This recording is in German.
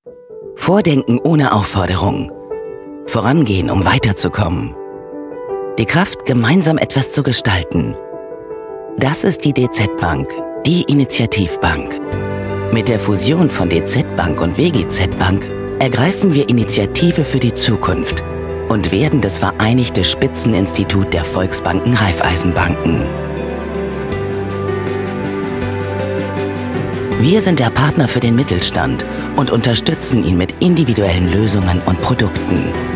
Vordenken ohne Aufforderung. Vorangehen, um weiterzukommen. Die Kraft, gemeinsam etwas zu gestalten. Das ist die DZ Bank, die Initiativbank. Mit der Fusion von DZ Bank und WGZ Bank ergreifen wir Initiative für die Zukunft und werden das vereinigte Spitzeninstitut der Volksbanken Raiffeisenbanken. Wir sind der Partner für den Mittelstand und unterstützen ihn mit individuellen Lösungen und Produkten.